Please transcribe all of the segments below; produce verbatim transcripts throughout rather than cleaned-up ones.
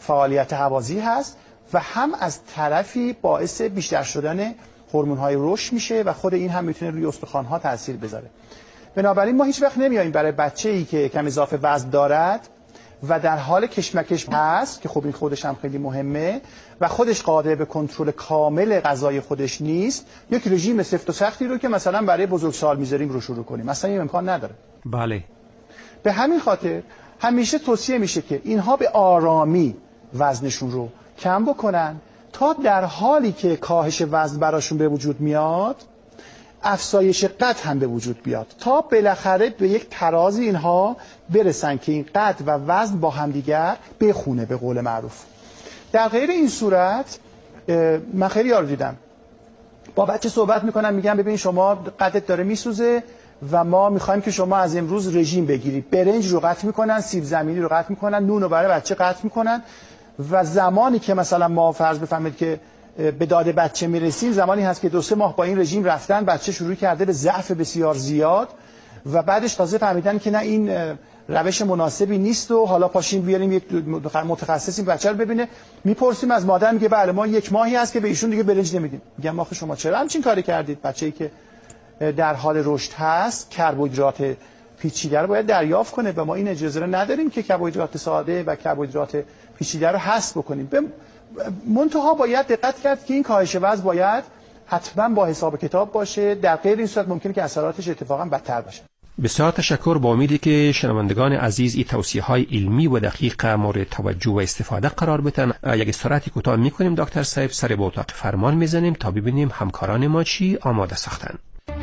فعالیت هوازی هست و هم از طرفی باعث بیشتر شدن هورمون‌های رشد میشه و خود این هم میتونه روی استخوان‌ها تاثیر بذاره. بنابراین ما هیچ وقت نمیاییم برای بچه‌ای که کم اضافه وزن دارد و در حال کشمکش هست که خب این خودش هم خیلی مهمه و خودش قادر به کنترل کامل غذای خودش نیست، یک رژیم سفت و سختی رو که مثلا برای بزرگسال میذاریم رو شروع کنیم، مثلا این امکان نداره. بله. به همین خاطر همیشه توصیه میشه که اینها به آرامی وزنشون رو کم بکنن تا در حالی که کاهش وزن براشون به وجود میاد افزایش قد هم به وجود بیاد تا بالاخره به یک ترازی اینها برسن که این قد و وزن با همدیگر بخونه به قول معروف. در غیر این صورت من خیلی یارو دیدم با بچه صحبت میکنم میگم ببین شما قدت داره میسوزه و ما میخوایم که شما از امروز رژیم بگیری، برنج رو قطع میکنن، سیب زمینی رو قطع میکنن، نون رو برای بچه قطع میکنن و زمانی که مثلا ما فرض بفهمید که به داده بچه میرسیم زمانی هست که دو سه ماه با این رژیم رفتن بچه شروع کرده به ضعف بسیار زیاد و بعدش تازه فهمیدن که نه این روش مناسبی نیست و حالا پاشیم بیاریم یک متخصص این بچه رو ببینه. میپرسیم از مادر میگه بله ما یک ماهی هست که به ایشون دیگه برنج نمیدیم. میگم آخه شما چرا همچین کاری کردید؟ بچه‌ای که در حال رشد هست کربوهیدرات پیچیده رو باید دریافت کنه و ما این اجازه رو نداریم که کربوهیدرات ساده و کربوهیدرات پیچیده رو حذف بکنیم. منتها باید دقت کرد که این کاهش وزن باید حتما با حساب کتاب باشه، در غیر این صورت ممکنه که اثراتش اتفاقا بدتر باشه. بسیار تشکر، با امیدی که شنوندگان عزیز این توصیه‌های علمی و دقیق مورد توجه و استفاده قرار بدن. یک استراحتی کوتاه می‌کنیم دکتر صاحب، سر به اتاق فرمان می‌زنیم تا ببینیم همکاران ما چی آماده ساختن.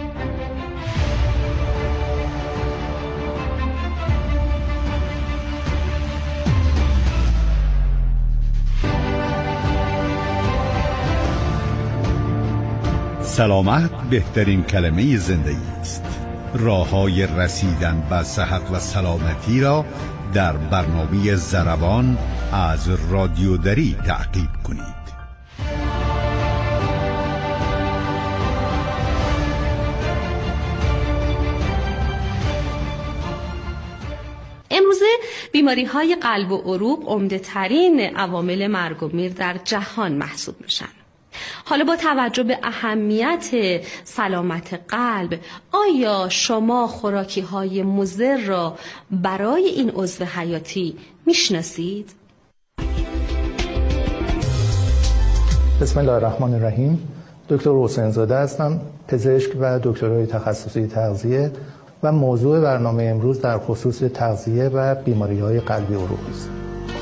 سلامت بهترین کلمه زندگی است. راه‌های رسیدن به صحت و سلامتی را در برنامه ضربان از رادیو دری تعقیب کنید. امروزه بیماری‌های قلب و عروق عمده‌ترین عوامل مرگ و میر در جهان محسوب میشن. حالا با توجه به اهمیت سلامت قلب، آیا شما خوراکی‌های مضر را برای این عضو حیاتی میشناسید؟ بسم الله الرحمن الرحیم. دکتر حسین زاده هستم، پزشک و دکترای تخصصی تغذیه و موضوع برنامه امروز در خصوص تغذیه و بیماری‌های قلبی و عروقی است.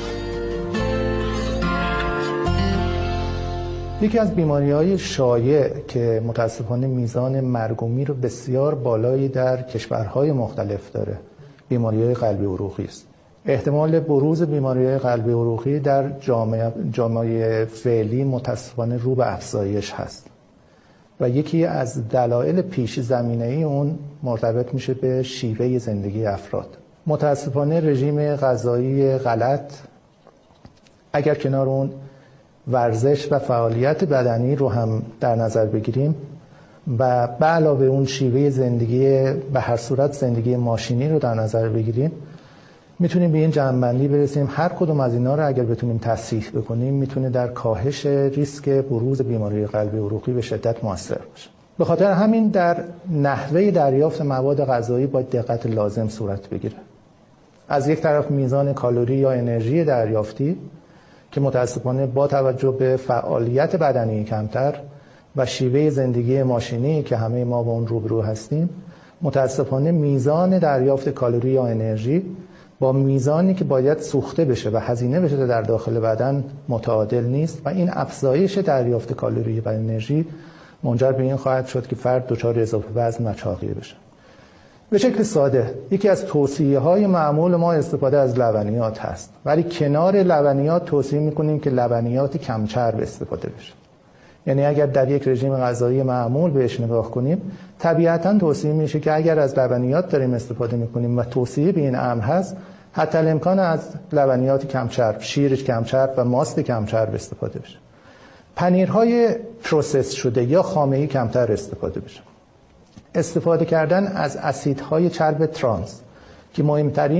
یکی از بیماری‌های شایع که متاسفانه میزان مرگ و میر بسیار بالایی در کشورهای مختلف داره، بیماری‌های قلبی و عروقی است. احتمال بروز بیماری‌های قلبی و عروقی در جامعه جامعه فعلی متاسفانه رو به افزایش هست و یکی از دلایل پیش زمینه‌ای اون مرتبط میشه به شیوه زندگی افراد. متاسفانه رژیم غذایی غلط، اگر کنار اون ورزش و فعالیت بدنی رو هم در نظر بگیریم و به علاوه اون شیوه زندگی به هر صورت زندگی ماشینی رو در نظر بگیریم، میتونیم به این جمع‌بندی برسیم هر کدوم از اینا رو اگر بتونیم تصحیح بکنیم میتونه در کاهش ریسک بروز بیماری قلبی عروقی به شدت موثر باشه. به خاطر همین در نحوه دریافت مواد غذایی باید دقت لازم صورت بگیره. از یک طرف میزان کالری یا انرژی دریافتی که متاسفانه با توجه به فعالیت بدنی کمتر و شیوه زندگی ماشینی که همه ما با اون روبرو هستیم، متاسفانه میزان دریافت کالری یا انرژی با میزانی که باید سوخته بشه و هزینه بشه در داخل بدن متعادل نیست و این افزایش دریافت کالری و انرژی منجر به این خواهد شد که فرد دچار اضافه وزن و چاقی بشه. به شکل ساده یکی از توصیه‌های معمول ما استفاده از لبنیات هست، ولی کنار لبنیات توصیه می‌کنیم که لبنیات کم چرب استفاده بشه. یعنی اگر در یک رژیم غذایی معمول بهش نگاه کنیم، طبیعتاً توصیه میشه که اگر از لبنیات داریم استفاده می‌کنیم و توصیه به این امر هست، حتی الامکان از لبنیات کم چرب، شیر کم چرب و ماست کم چرب استفاده بشه. پنیرهای پروسس شده یا خامه‌ای کمتر استفاده بشه. استفاده کردن از اسیدهای چرب ترانس که مهمترین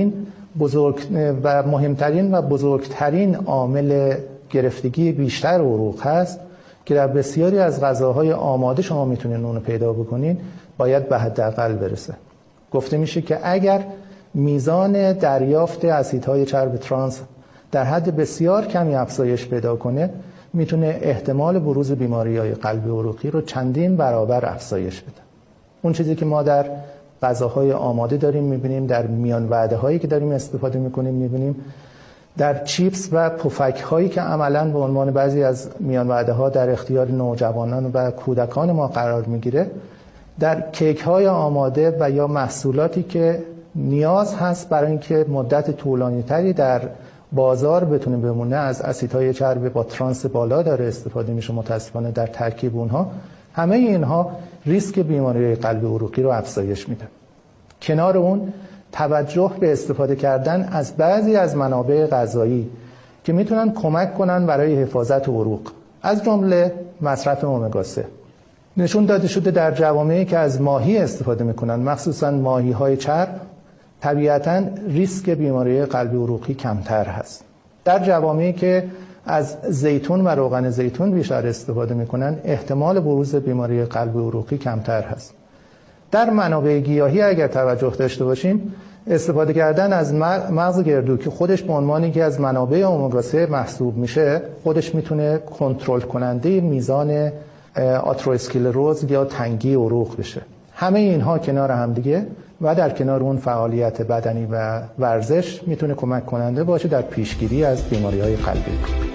بزرگ و مهمترین و بزرگترین عامل گرفتگی بیشتر عروق هست که در بسیاری از غذاهای آماده شما میتونین اونو پیدا بکنین، باید به حداقل برسه. گفته میشه که اگر میزان دریافت اسیدهای چرب ترانس در حد بسیار کمی افزایش پیدا کنه، میتونه احتمال بروز بیماری‌های قلبی عروقی رو چندین برابر افزایش بده. اون چیزی که ما در غذاهای آماده داریم میبینیم، در میان وعده هایی که داریم استفاده میکنیم میبینیم، در چیپس و پفک هایی که عملاً به عنوان بعضی از میان وعده ها در اختیار نوجوانان و کودکان ما قرار میگیره، در کیک های آماده و یا محصولاتی که نیاز هست برای اینکه مدت طولانی تری در بازار بتونه بمونه، از اسیدهای چربی با ترانس بالا داره استفاده میشه متاسفانه در ترکیب اونها. همه اینها ریسک بیماری قلبی عروقی رو افزایش میده. کنار اون توجه به استفاده کردن از بعضی از منابع غذایی که میتونن کمک کنن برای حفاظت عروق، از جمله مصرف امگا سه. نشون داده شده در جوامعی که از ماهی استفاده میکنن، مخصوصا ماهی های چرب، طبیعتاً ریسک بیماری قلبی عروقی کمتر هست. در جوامعی که از زیتون و روغن زیتون بیشتر استفاده میکنن، احتمال بروز بیماری قلبی عروقی کمتر هست. در منابع گیاهی اگر توجه داشته باشیم، استفاده کردن از مغز گردو که خودش به عنوان یکی از منابع امگا سه محسوب میشه، خودش میتونه کنترل کننده میزان آترواسکلروز یا تنگی عروق بشه. همه اینها کنار هم دیگه و در کنار اون فعالیت بدنی و ورزش میتونه کمک کننده باشه در پیشگیری از بیماری‌های قلبی.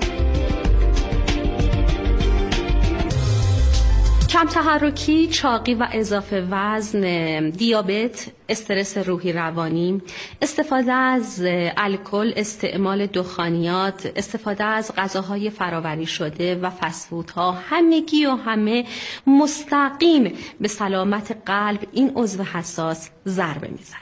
کم تحرکی، چاقی و اضافه وزن، دیابت، استرس روحی روانی، استفاده از الکل، استعمال دخانیات، استفاده از غذاهای فراوری شده و فست‌فودها، همگی و همه مستقیم به سلامت قلب این عضو حساس ضربه میزنه.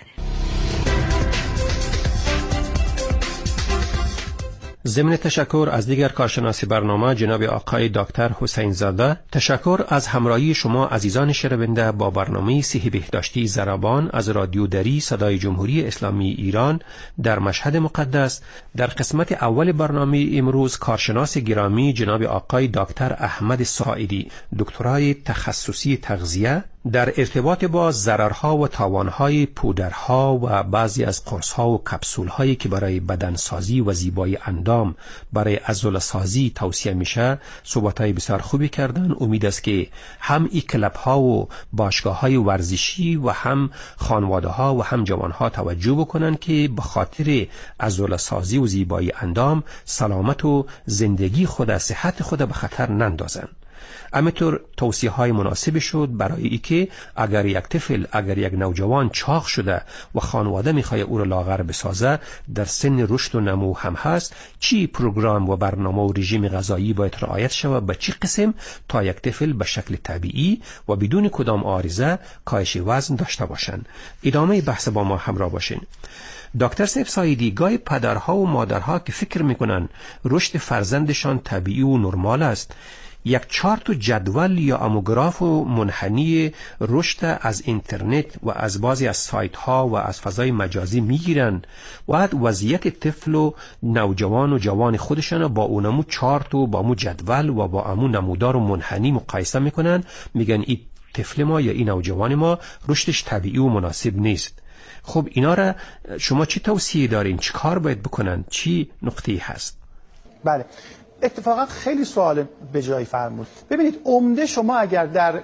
ضمن تشکر از دیگر کارشناس برنامه جناب آقای دکتر حسین زاده، تشکر از همراهی شما عزیزان شنونده با برنامه صحی بهداشتی ضربان از رادیو دری صدای جمهوری اسلامی ایران در مشهد مقدس. در قسمت اول برنامه امروز کارشناس گرامی جناب آقای دکتر احمد ساعدی، دکترای تخصصی تغذیه، در ارتباط با ضررها و تاوانهای پودرها و بعضی از قرصها و کپسولهایی که برای بدنسازی و زیبایی اندام برای عضله‌سازی توصیه میشه صحبت‌های بسیار خوبی کردن. امید است که هم این کلب‌ها و باشگاه‌های ورزشی و هم خانواده‌ها و هم جوان‌ها توجه بکنن که به خاطر عضله‌سازی و زیبایی اندام سلامت و زندگی خود، صحت خود به خطر نندازن. همینطور توصیه های مناسب شد برای ای که اگر یک طفل، اگر یک نوجوان چاق شده و خانواده میخواد او را لاغر بسازه، در سن رشد و نمو هم هست، چی پروگرام و برنامه و رژیم غذایی باید رعایت شود به چی قسم تا یک طفل به شکل طبیعی و بدون کدام عارضه کاهش وزن داشته باشند. ادامه بحث با ما همراه باشین. دکتر سیف سایدی، گاهی پدرها و مادرها که فکر میکنن رشد فرزندشان طبیعی و نرمال است، یک چارت و جدول یا اموگراف و منحنی رشد از اینترنت و از بعضی از سایت ها و از فضای مجازی میگیرن و بعد وضعیت طفل و نوجوان و جوان خودشان با اونمو چارت و با امو جدول و با امو نمودار و منحنی مقایسه میکنن، میگن این طفل ما یا این نوجوان ما رشدش طبیعی و مناسب نیست. خب اینا را شما چی توصیه دارین؟ چی کار باید بکنن؟ چی نقطه‌ای هست؟ بله، اتفاقا خیلی سوال به جایی فرمود. ببینید، عمده شما اگر در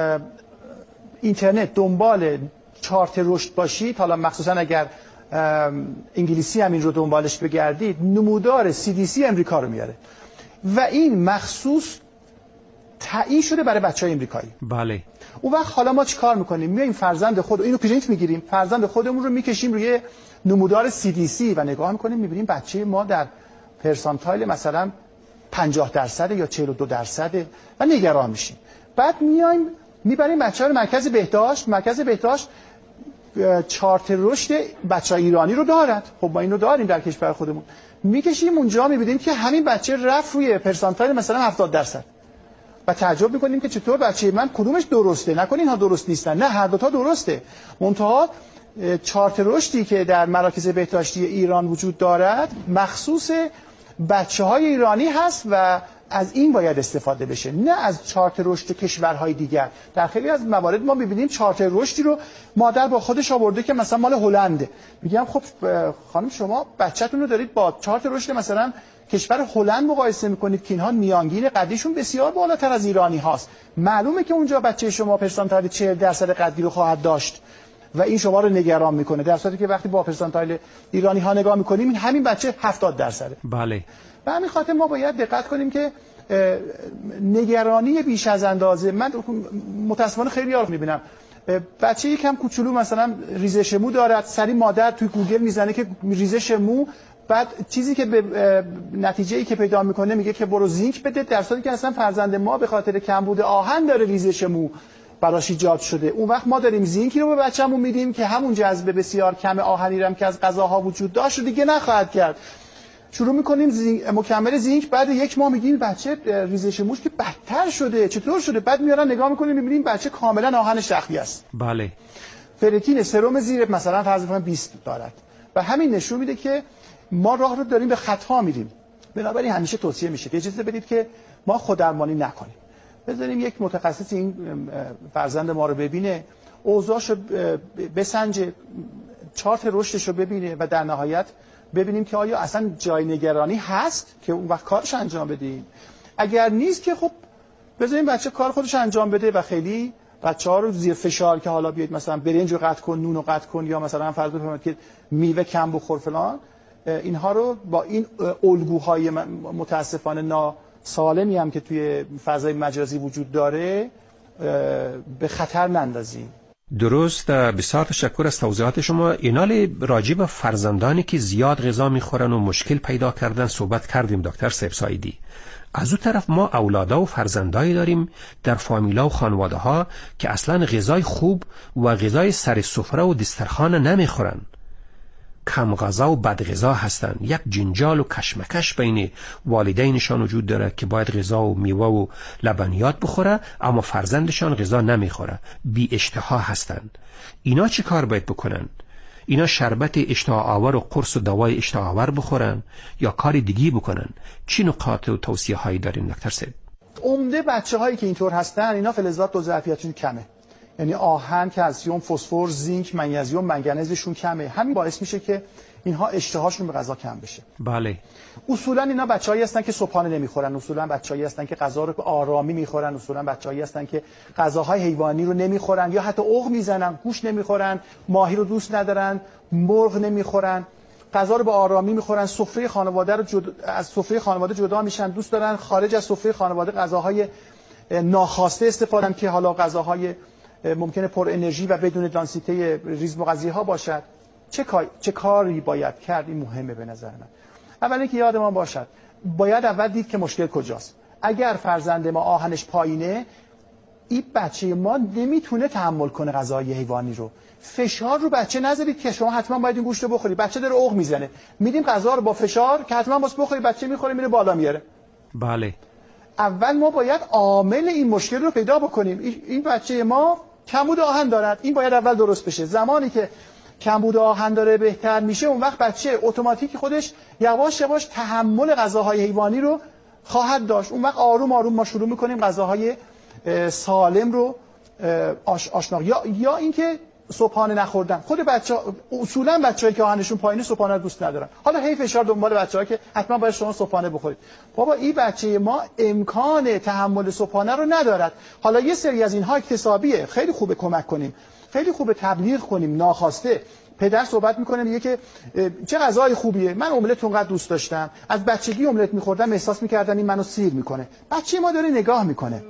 اینترنت دنبال چارت رشد باشید، حالا مخصوصا اگر انگلیسی همین رو دنبالش بگردید، نمودار سی دی سی امریکا رو میاره و این مخصوص تعیین شده برای بچهای امریکایی. بله. اون وقت حالا ما چی کار میکنیم؟ میایم فرزند خود اینو پرینت میگیریم، فرزند خودمون رو میکشیم روی نمودار سی دی سی و نگاه میکنیم، میبینیم بچه ما در پرسانتایل مثلا پنجاه درصد یا چهل و دو درصد و نگران میشیم. بعد میایم میبریم بچه‌ها رو مرکز بهداشت، مرکز بهداشت چارت رشد بچه‌های ایرانی رو دارد. خب ما اینو داریم در کشور خودمون، میکشیم اونجا میبینیم که همین بچه رفت روی پرسانتایل مثلا هفتاد درصد و تعجب میکنیم که چطور بچه من کدومش درسته، نکنین ها درست نیستن. نه، هر دو تا درسته، منتها چارت رشدی که در مراکز بهداشتی ایران وجود دارد مخصوص بچه های ایرانی هست و از این باید استفاده بشه، نه از چارت رشد کشورهای دیگر. در خیلی از موارد ما می‌بینیم چارت رشدی رو مادر با خودش آورده که مثلا مال هلنده. میگم خب خانم شما بچه‌تون رو دارید با چارت رشد مثلا کشور هلند مقایسه می‌کنید که اینها میانگین قدیشون بسیار بالاتر از ایرانی هاست. معلومه که اونجا بچه شما پرسنتایل چهل درصد قدی رو خواهد داشت و این شما رو نگران میکنه، در صورتی که وقتی با پرسنتایل ایرانی ها نگاه میکنیم همین بچه هفتاد درصده. بله. به همین خاطر ما باید دقت کنیم که نگرانی بیش از اندازه، من متاسفانه خیلی ها رو میبینم بچه یکم کوچولو مثلا ریزش مو دارد، سری مادر توی گوگل میزنه که ریزش مو، بعد چیزی که به نتیجه‌ای که پیدا میکنه میگه که برو زینک بده، در صورتی که اصلا فرزند ما به خاطر کمبود آهن داره ریزش مو براش ایجاد شده. اون وقت ما داریم زینکی رو به بچه‌مون میدیم که همون جذب بسیار کم آهنی رو که از غذاها وجود داشت رو دیگه نخواهد کرد. شروع میکنیم زینک، مکمل زینک، بعد یک ماه میگیم بچه ریزش موش که بدتر شده، چطور شده؟ بعد میارن نگاه میکنیم میبینیم بچه کاملا آهنش شخصی است. بله. فرتین سرم زیر مثلا فرض کنیم بیست دارد و همین نشون میده که ما راه رو داریم به خطا میریم. بنابراین همیشه توصیه میشه که اجازه بدید که ما خوددرمانی نکنیم. بذاریم یک متخصص این فرزند ما رو ببینه، اوضاعشو بسنجه، چارت رشدش رو ببینه و در نهایت ببینیم که آیا اصلا جای نگرانی هست که اون وقت کارش انجام بدیم. اگر نیست که خب بذاریم بچه کار خودش انجام بده و خیلی بچه‌ها رو زیر فشار که حالا بیاید مثلا برنج رو قطع کن، نون رو قطع کن، یا مثلا فرض بفرمایید که میوه کم بخور فلان، اینها رو با این الگوهای متاسفانه ناسالمی هم که توی فضای مجازی وجود داره به خطر نندازیم. درست. بسیار تشکر از توضیحات شما. اینال راجع به فرزندانی که زیاد غذا میخورن و مشکل پیدا کردن صحبت کردیم دکتر سیب سایدی. از اون طرف ما اولادا و فرزندایی داریم در فامیلا و خانواده ها که اصلا غذای خوب و غذای سر سفره و دسترخوان نمیخورن، کم غذا و بد غذا هستن. یک جنجال و کشمکش بین والدینشان وجود داره که باید غذا و میوه و لبنیات بخوره اما فرزندشان غذا نمیخوره، بی اشتها هستن. اینا چی کار باید بکنن؟ اینا شربت اشتها آور و قرص و دوای اشتها آور بخورن یا کار دیگی بکنن؟ چی نکات و توصیه هایی دارین دکتر سید؟ عمده بچه هایی که اینطور هستن اینا فلزات دو ظرفیتشون کمه، یعنی آهن، کلسیم، فسفر، زینک، منیزیم، منگنزشون کمه. همین باعث میشه که اینها اشتهاشون به غذا کم بشه. بله. اصولا اینا بچه‌ای هستن که صبحانه نمیخورن، اصولا بچه‌ای هستن که غذا رو به آرامی میخورن، اصولا بچه‌ای هستن که غذاهای حیوانی رو نمیخورن یا حتی عق میزنن، گوشت نمیخورن، ماهی رو دوست ندارن، مرغ نمیخورن، غذا رو به آرامی میخورن، سفره خانواده رو جد... از سفره خانواده جدا میشن، دوست دارن خارج از سفره خانواده غذاهای ناخواسته استفاده کنن که حالا غذاهای ممکنه پر انرژی و بدون دانسیته ریز مغذی ها باشد. چه کار... چه کاری باید کرد؟ این مهمه به نظر من. اول اینکه یادمان باشد باید اول دید که مشکل کجاست. اگر فرزند ما آهنش پایینه، این بچه ما نمیتونه تحمل کنه غذای حیوانی رو. فشار رو بچه نذارید که شما حتما باید این گوشت رو بخوری. بچه داره عق میزنه، میدیم غذا رو با فشار که حتما واسه بخوری، بچه میخوره میره بالا میاره. بله. اول ما باید عامل این مشکل رو پیدا بکنیم. این بچه ما کمبود آهن دارد، این باید اول درست بشه. زمانی که کمبود آهن داره بهتر میشه، اون وقت بچه اتوماتیک خودش یواش یواش تحمل غذاهای حیوانی رو خواهد داشت. اون وقت آروم آروم ما شروع میکنیم غذاهای سالم رو آش آشنا یا یا اینکه صبحانه نخوردن. خود بچه اصولا بچه‌ای که آهنشون پایینه صبحانه دوست ندارن. حالا هی فشار دنبال بچه‌ها که حتما باید شما صبحانه بخورید. بابا این بچه ما امکان تحمل صبحانه رو ندارد. حالا یه سری از اینها اکتسابیه، خیلی خوبه کمک کنیم، خیلی خوبه تبلیغ کنیم ناخواسته. پدر صحبت میکنه میگه که چه غذای خوبیه، من املت اونقدر دوست داشتم، از بچگی املت میخوردم، احساس میکردم این منو سیر میکنه. بچه ما داره نگاه میکنه.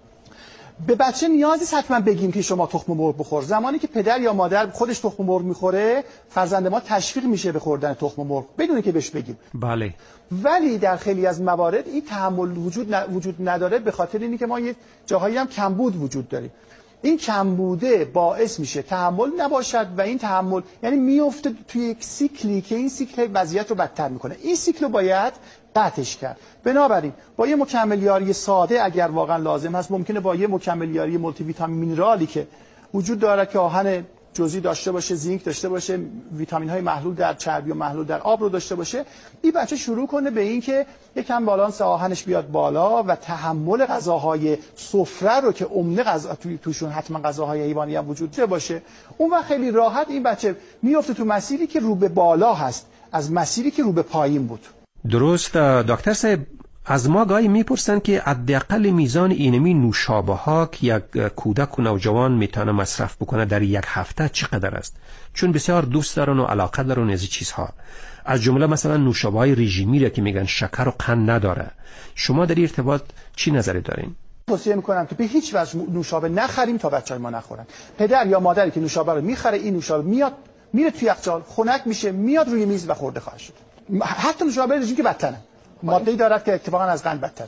به بچه نیازی حتما بگیم که شما تخم مرغ بخور. زمانی که پدر یا مادر خودش تخم مرغ میخوره، فرزند ما تشویق میشه به خوردن تخم مرغ بدون که بهش بگیم. بله. ولی در خیلی از موارد این تحمل وجود ن... وجود نداره، به خاطر اینی که ما یه جاهایی هم کمبود وجود داریم. این کمبوده باعث میشه تحمل نباشد و این تحمل یعنی میفته توی یک سیکلی که این سیکل وضعیت رو بدتر میکنه. این سیکل رو باید قطعش کرد. بنابراین با یه مکمل یاری ساده اگر واقعا لازم هست، ممکنه با یه مکمل یاری مولتی ویتامین مینرالی که وجود داره که آهن جزئی داشته باشه، زینک داشته باشه، ویتامین های محلول در چربی و محلول در آب رو داشته باشه، این بچه شروع کنه به این که یکم بالانس آهنش بیاد بالا و تحمل غذاهای سفره رو که عمده غذا توشون حتما غذاهای حیوانی هم وجود داشته باشه، اون وقت خیلی راحت این بچه میفته تو مسیری که رو به بالا هست از مسیری که رو به پایین بود. درست. دکتر صاحب، از ما گاهی میپرسن که حداقل میزان اینمی نوشابه ها که یک کودک و نوجوان میتونه مصرف بکنه در یک هفته چقدر است؟ چون بسیار دوست دارن و علاقه دارن از این چیزها، از جمله مثلا نوشابه های رژیمی را که میگن شکر و قند نداره. شما در این ارتباط چی نظری دارین؟ توصیه میکنم که به هیچ وجه نوشابه نخریم تا بچهای ما نخورن. پدر یا مادری که نوشابه رو میخره، این نوشابه میاد میره توی یخچال، خنک میشه، میاد روی میز و خورده خواهد شد. حتی نوشابه رژیمی که بدتره، ماده‌ای دارد که اتفاقا از قند بدتر.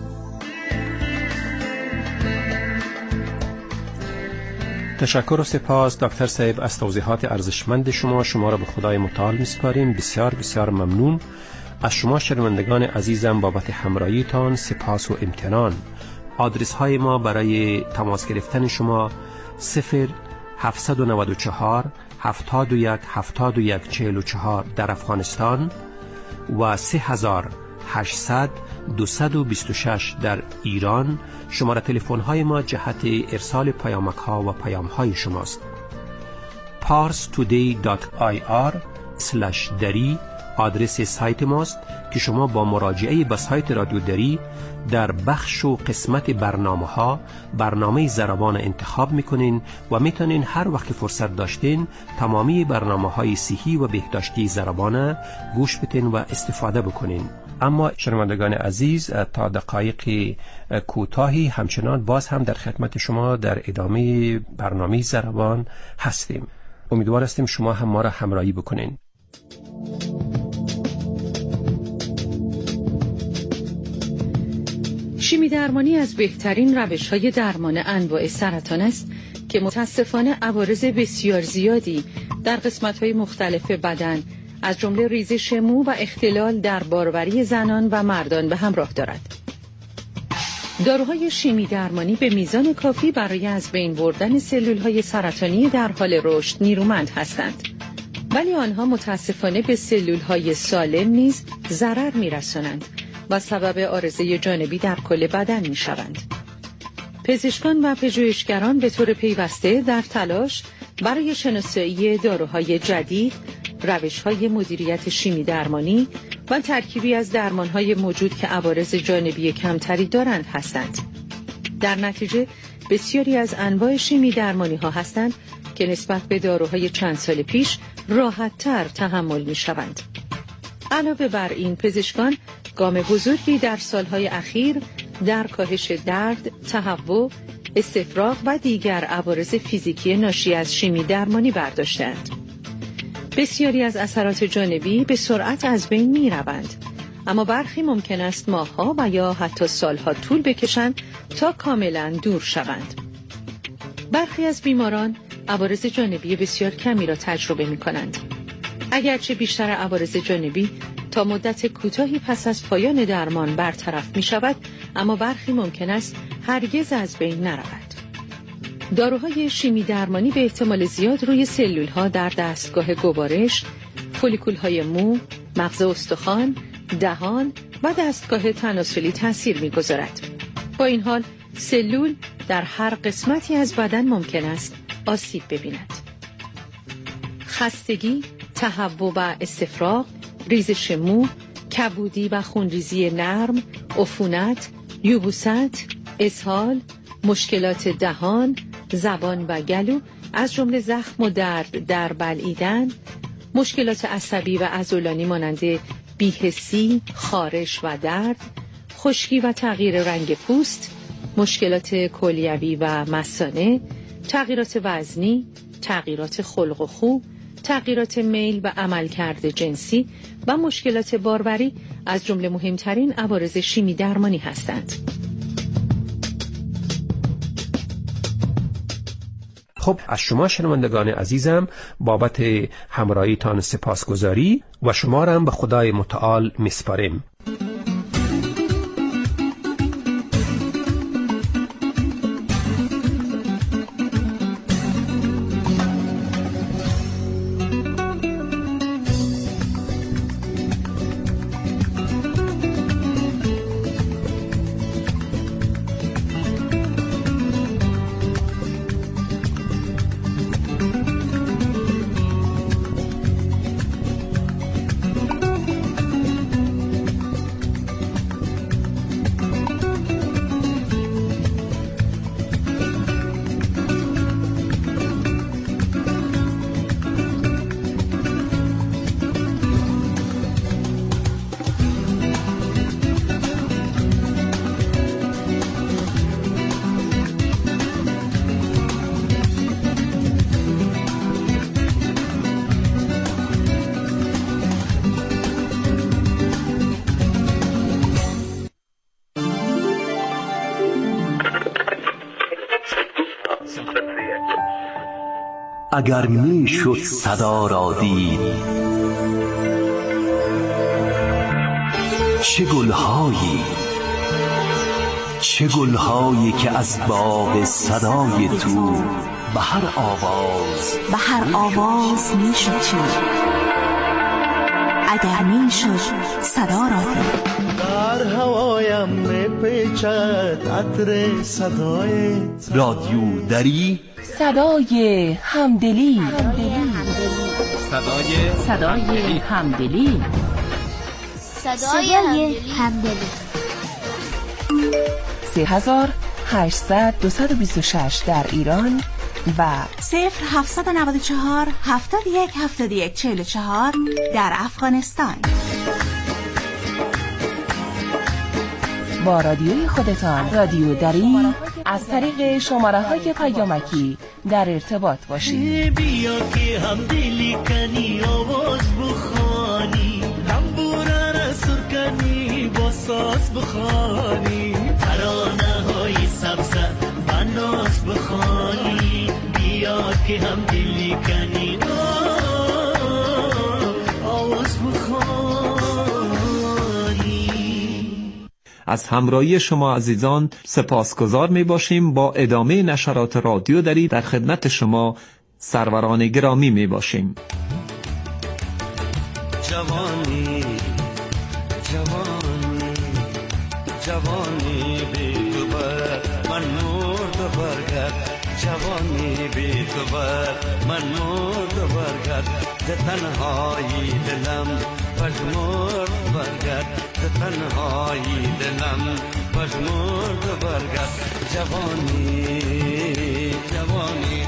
تشکر و سپاس دکتر صاحب از توضیحات ارزشمند شما. شما را به خدای متعال میسپاریم. بسیار بسیار ممنون از شما شنوندگان عزیزم بابت همراهیتان. سپاس و امتنان. آدرس های ما برای تماس گرفتن شما صفر هفتصد و نود و چهار هفتاد و یک هفتاد و یک چهل و چهار در افغانستان و سه هزار و هشتصد دویست و بیست و شش در ایران. شماره تلفن های ما جهت ارسال پیامک ها و پیام های شماست. پارس تودی دات آی آر اسلش دری آدرس سایت ماست که شما با مراجعه به سایت رادیو دری در بخش و قسمت برنامه ها برنامه زربان انتخاب میکنین و میتونین هر وقت فرصت داشتین تمامی برنامه های صحی و بهداشتی زربان گوش بدین و استفاده بکنین. اما شنوندگان عزیز، تا دقایق کوتاهی همچنان باز هم در خدمت شما در ادامه برنامه زربان هستیم. امیدوار هستیم شما هم ما را همراهی بکنین. شیمی درمانی از بهترین روش‌های درمان انواع سرطان است که متاسفانه عوارض بسیار زیادی در قسمت‌های مختلف بدن از جمله ریزش مو و اختلال در باروری زنان و مردان به همراه دارد. داروهای شیمی درمانی به میزان کافی برای از بین بردن سلول‌های سرطانی در حال رشد نیرومند هستند، ولی آنها متاسفانه به سلول‌های سالم نیز ضرر می‌رسانند و سبب عارضه جانبی در کل بدن می‌شوند. پزشکان و پژوهشگران به طور پیوسته در تلاش برای شناسایی داروهای جدید، روش‌های مدیریت شیمی درمانی و ترکیبی از درمان‌های موجود که عوارض جانبی کمتری دارند هستند. در نتیجه بسیاری از انواع شیمی درمانی‌ها هستند که نسبت به داروهای چند سال پیش راحت‌تر تحمل می‌شوند. علاوه بر این، پزشکان گام بزرگی در سالهای اخیر در کاهش درد، تهوع، استفراغ و دیگر عوارض فیزیکی ناشی از شیمی درمانی برداشتند. بسیاری از اثرات جانبی به سرعت از بین می روند، اما برخی ممکن است ماه‌ها و یا حتی سالها طول بکشند تا کاملا دور شوند. برخی از بیماران عوارض جانبی بسیار کمی را تجربه می کنند. اگرچه بیشتر عوارض جانبی تا مدت کوتاهی پس از پایان درمان برطرف می شود، اما برخی ممکن است هرگز از بین نرود. داروهای شیمی درمانی به احتمال زیاد روی سلول‌ها در دستگاه گوارش، فولیکول‌های مو، مغز استخوان، دهان و دستگاه تناسلی تاثیر می‌گذارد. با این حال سلول در هر قسمتی از بدن ممکن است آسیب ببیند. خستگی، تهوع و استفراغ، ریزش مو، کبودی و خونریزی نرم، عفونت، یبوست، اسهال، مشکلات دهان، زبان و گلو از جمله زخم و درد در بلعیدن، مشکلات عصبی و عضلانی مانند بی‌حسی، خارش و درد، خشکی و تغییر رنگ پوست، مشکلات کلیوی و مثانه، تغییرات وزنی، تغییرات خلق و خو، تغییرات میل و عملکرد جنسی و مشکلات باروری از جمله مهمترین عوارض شیمی درمانی هستند. خب، از شما شنوندگان عزیزم بابت همراهیتان سپاسگزاری و شما را هم به خدای متعال میسپاریم. اگر می شد صدا را دید، چه گلهایی چه گلهایی که از باغ صدای تو به هر آواز به هر آواز می شد چید، اگر می شد صدا را دید. در هوایم می پیچد عطر صدای رادیو دری، صدای همدلی، صدای صدای همدلی، صدای همدلی. سه هزار هشتصد دوصد و بیست و شش در ایران و صفر هفتصد و نود و چهار هفتاد و یک هفتاد و یک چهل و چهار در افغانستان. با رادیوی خودتان رادیو دری از طریق شماره های پیامکی در ارتباط باشید. بیا که هم دلی کنی آواز بخوانی، تنبوره را سر کنی با ساز بخوانی، ترانه های سبزه و ناز بخوانی. بیا که هم دلی کنی آواز بخوانی. از همراهی شما عزیزان سپاسگزار می باشیم. با ادامه نشرات رادیو دری در خدمت شما سروران گرامی می باشیم. جوانی جوانی جوانی بی تو بر من مرد برگرد، جوانی بی تو بر من مرد برگرد، ز تنهایی دلم پژمرد برگرد، ز تنهایی دلم پژمرد برگرد. جوانی جوانی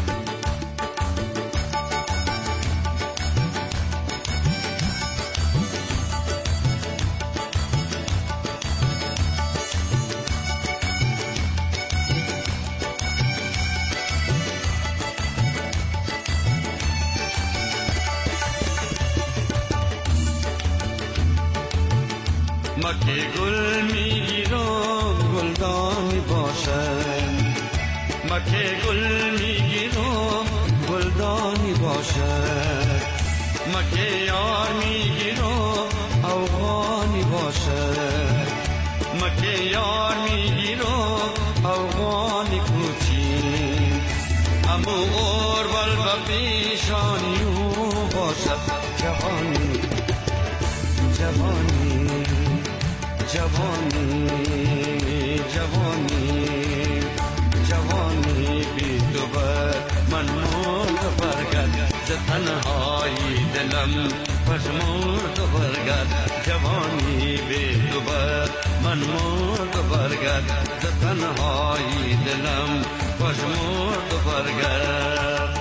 مکه گل میگیرم گلدانی باشد، مکه گل میگیرم گلدانی باشد، مکه یار میگیرم اوغانی باشد، مکه یار میگیرم اوغانی کوچین، امو غربال و پیشانی باشد. جوانی جوانی جوانی جوانی جوانی بی تو بر من مرد برگرد، ز تنهایی دلم پژمرد برگرد. جوانی بی تو بر من مرد برگرد، ز تنهایی دلم پژمرد برگرد.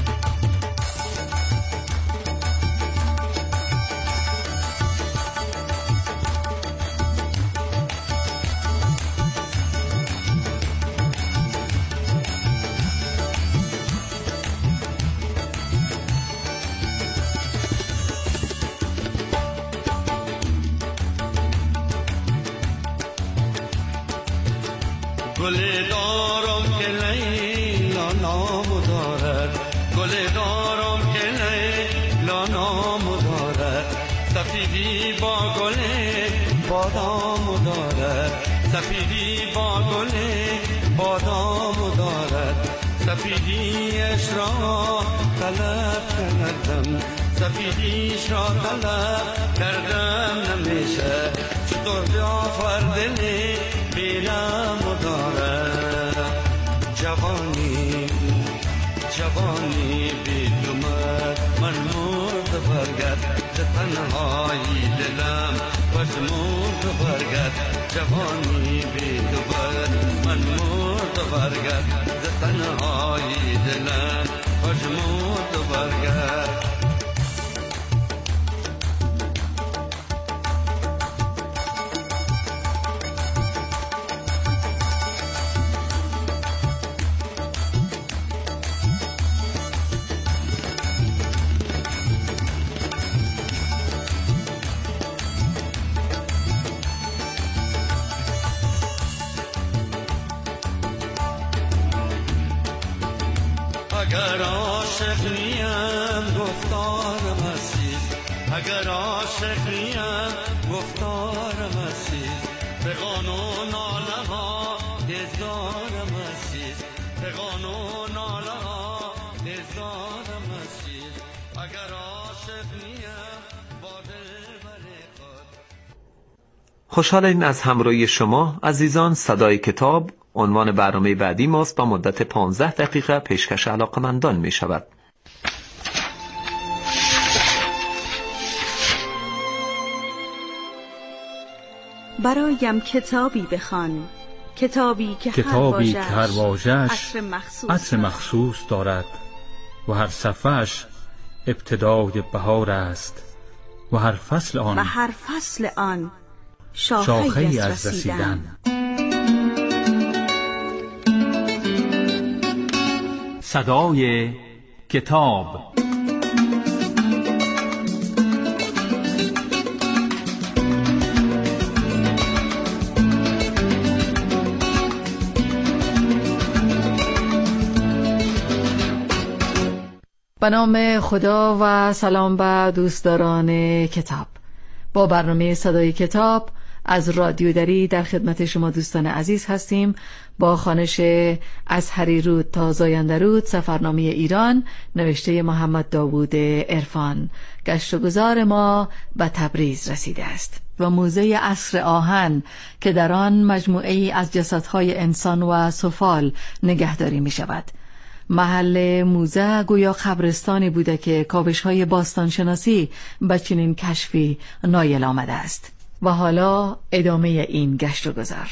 گل دارم که لیلا نام دارد، گل دارم که لیلا نام دارد، سفیدی با گل بادام دارد، سفیدی با گل بادام دارد، سفیدیش را طلب کردم، سفیدیش را طلب کردم نمیشه، چطور بیافر دلی بیرم دارد. جوانی جوانی بی تو من مرد برگرد، ز تنهایی دلم پژمرد برگرد. جوانی بی تو من مرد برگرد، ز تنهایی دلم پژمرد برگرد. اگر عاشق نیم گفتارم عزیز، اگر عاشق نیم گفتارم عزیز، به قانون عالما دزدارم عزیز، به قانون عالما دزدارم عزیز، اگر عاشق نیم با دلبر خود. خوشحالیم از همراهی شما عزیزان. صدای کتاب عنوان برنامه بعدی ماست. با مدت پانزده دقیقه پیشکش علاقمندان می شود. برایم کتابی بخوان، کتابی که کتابی هر که هر واژه‌اش عطر مخصوص, عطر مخصوص دارد و هر صفحه‌اش ابتدای بهار است و هر فصل آن و هر فصل آن شاخه‌ای شاخه‌ای از از رسیدن, رسیدن. صدای کتاب. به نام خدا و سلام به دوستداران کتاب. با برنامه صدای کتاب از رادیو دری در خدمت شما دوستان عزیز هستیم با خوانش از هریرود تا زایندرود، سفرنامه ایران، نوشته محمد داوود عرفان. گشت و گذار ما به تبریز رسیده است و موزه عصر آهن که در آن مجموعه‌ای از جسدهای انسان و سفال نگهداری می شود. محل موزه گویا قبرستانی بوده که کاوش‌های باستانشناسی به چنین کشفی نایل آمده است. و حالا ادامه این گشت و گذار.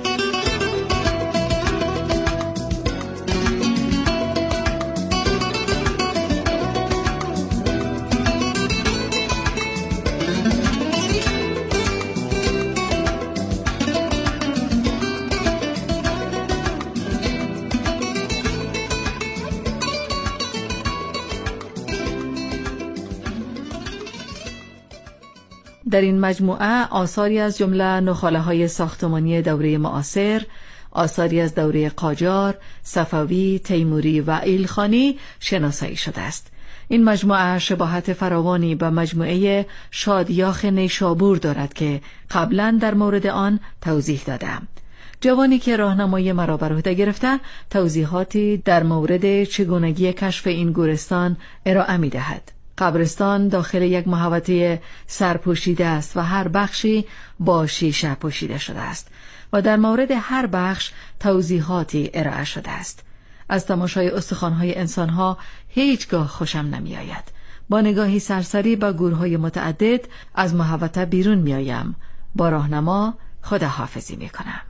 در این مجموعه آثاری از جمله نخاله‌های ساختمانی دوره معاصر، آثاری از دوره قاجار، صفوی، تیموری و ایلخانی شناسایی شده است. این مجموعه شباهت فراوانی به مجموعه شادیاخ نیشابور دارد که قبلا در مورد آن توضیح دادم. جوانی که راهنمایی مرا بر عهده گرفته توضیحاتی در مورد چگونگی کشف این گورستان ارائه می‌دهد. قبرستان داخل یک محوطه سرپوشیده است و هر بخشی با شیشه پوشیده شده است و در مورد هر بخش توضیحاتی ارائه شده است. از تماشای استخوان‌های انسان‌ها هیچگاه خوشم نمی آید. با نگاهی سرسری به گورهای متعدد از محوطه بیرون می آیم. با راهنما خداحافظی می کنم.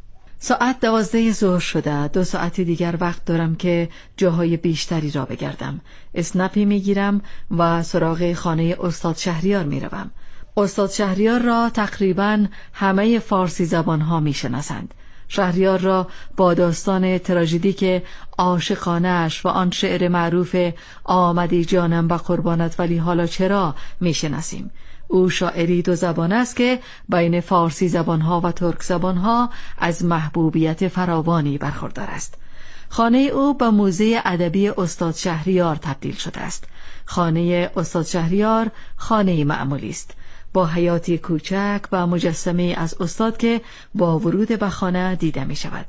ساعت دوازده ظهر شده. دو ساعت دیگر وقت دارم که جاهای بیشتری را بگردم. اسنپی میگیرم و سراغ خانه استاد شهریار میروم. استاد شهریار را تقریباً همه فارسی زبانها میشناسند. شهریار را با داستان تراژدی که عاشقانه‌اش و آن شعر معروف آمدی جانم به قربانت ولی حالا چرا میشناسیم. او شاعری دو زبان است که بین فارسی زبانها و ترک زبانها از محبوبیت فراوانی برخوردار است. خانه او به موزه ادبی استاد شهریار تبدیل شده است. خانه استاد شهریار خانه معمولی است با حیاتی کوچک و مجسمه از استاد که با ورود به خانه دیده می شود.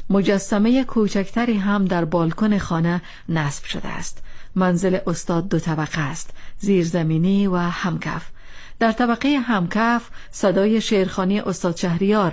مجسمه کوچکتری هم در بالکن خانه نصب شده است. منزل استاد دو طبقه است، زیرزمینی و همکف. در طبقه همکف صدای شعرخوانی استاد شهریار